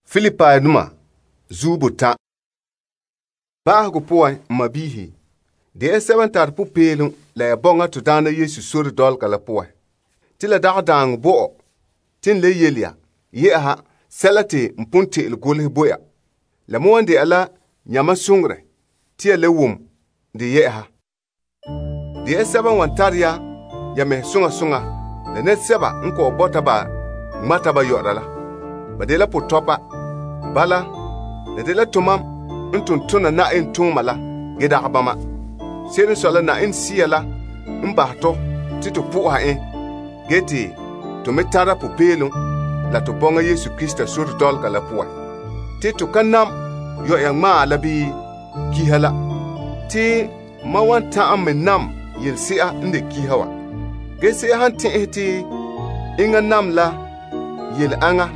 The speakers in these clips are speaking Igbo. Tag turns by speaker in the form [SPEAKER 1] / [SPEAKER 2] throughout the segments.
[SPEAKER 1] Filipai numa zubuta baahgu puan mabihi de 7 tar pu pelum la bonga to dana Yesu sur dol kala puan tila dagdang bo tin le yelia yeha salati mpunti il gulhi boya la mwande ala nyama sungre tia le wum de yeha de 7 wantaria ya me sunga la net seba nko bota ba mata ba yorala badela putopa bala la de la tumam tuna na in tumala gida bama seri sola na in siala mbato tito puha geti to metara pu pelu la to bonga Yesu Krista sur dol kala puwa tito kanam yo yang ma labi kihala ti mawanta am yelsia inde kihawa gese hanti eti inga namla yel anga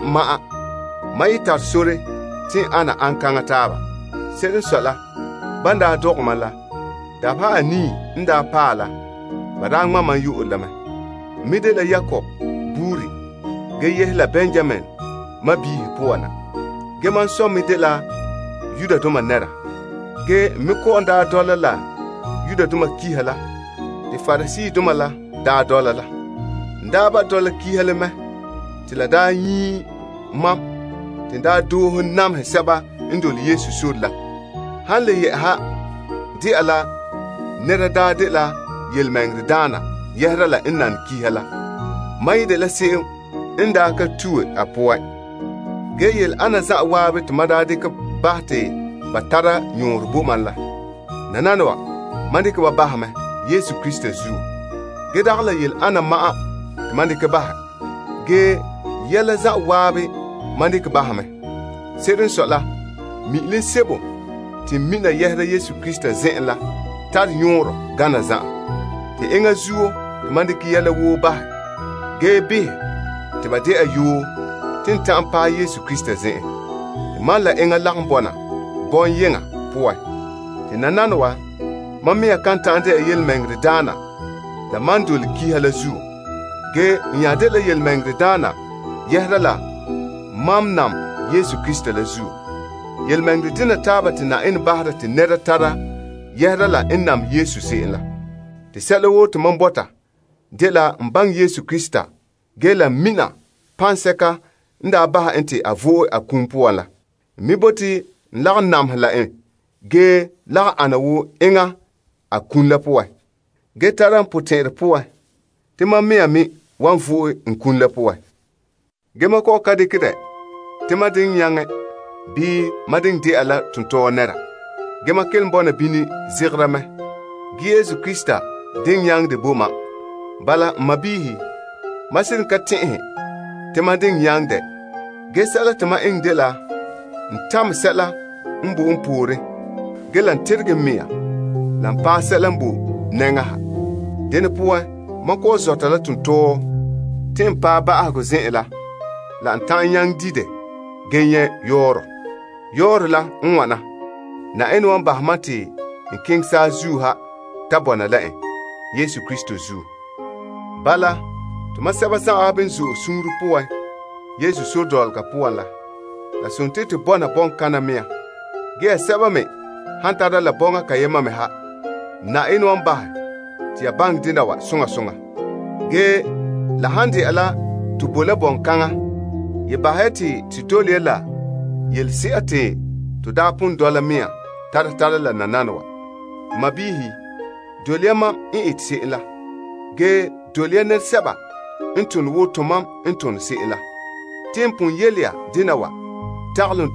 [SPEAKER 1] mai tar sore ti ana ankanga taba seri sola banda dogmala da pa ani nda pala badang mama yu ulama midela Yakob buri ge yehla Benjamin mabi puana ge man so midela Yuda duma nera ge miko nda dolala Yuda duma kihala de farisi duma la da dolala nda ba dola kihala me tila da yi mam tinda do nam hesaba indoli Yesu surla halle ye ha di ala nera da de la yelmengri dana yehra la innan kihala mai de la se inda ka tuwe apuwa ge yel ana za wabit madade ka bahte batara nyurbu manla nananwa mandi ka bahme Yesu Krista zu ge dagla yel ana ma mandi ka bah ge yela za wabe mandi ka bahme sedin sola mi sebo ti mina yehra Yesu Krista zenla tar nyoro gana za te enga zuo mandi ki yala wo ba gebe te bade ayu tin tampa Yesu Krista zen mala enga langbona bon yenga puwa te nananwa mamia kanta ande yel mengri dana la mandul ki hala zu ge nyade la yel mengri dana yehra la mamnam Yesu Krista la zu yel mengri dina tabati na in bahra te nera tara yehra la innam Yesu se'la te selawo te mambota de la mbang Yesu Krista gela mina panseka nda baha ente avo akumpuwa la miboti nlag nam la ge la anawo enga akun la puwa ge taran poter puwa te mamia mi wan vo nkun la puwa ge mako kadikide te madin yange bi madin de ala tunto nera ge makel mbona bini zigrame gi Yesu Krista din yang de boma bala mabihi masin katin tema din yang de gesala tema ing de la ntam sala mbu mpure gelan tirge mia lam pa sala mbu nenga den puwa mako zotala tunto tempa ba ago zenla la ntan yang dide genye yoro la nwana na enwan bahmati king sa zuha tabona la Yesu Kristo zu bala tuma saba sa abin zu suru puwa Yesu so dol ka puwa la sunte te bona bon kana mea ge saba me hanta la bonga ka yema me ha na ino amba ti abang dina wa sunga ge la handi ala tu bola bon kanga ye bahati ti tole la yel siate to da pun dola mea tara la nananwa mabihi doliama se'la ge dolianer seba intun wo tomam intun se'la tempun yelia dinawa taglun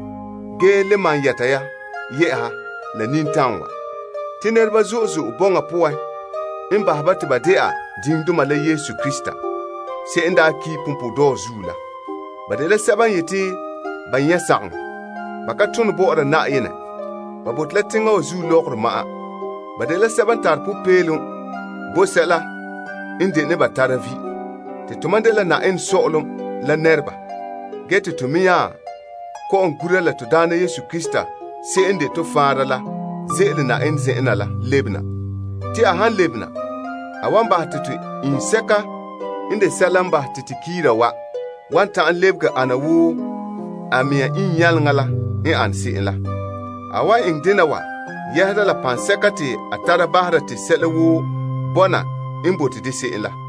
[SPEAKER 1] ge le man yataya yeha la nintanwa tinerba zuzu bonga puwa imba habati badea dingduma la Yesu Krista se inda ki pumpu do zula badela seba yeti banya sang bakatun bo na yene babotla tinga zu lokr ma badela 7 tar pu pelum bosela inde ne bataravi te tumandela na en solum la nerba gete tumia ko on gurela to dana Yesu Krista se inde to farala zele na en zena la lebna ti a han lebna awamba hatutu inseka inde salamba titikira wa wanta an lebga anawu a miya in yalnga la in an se'en la. A wa ing dina wa yɛsda la pãn-sɛka tɩ a tara basda tɩ sɛla woo bɔna n boti dɩ se'en la.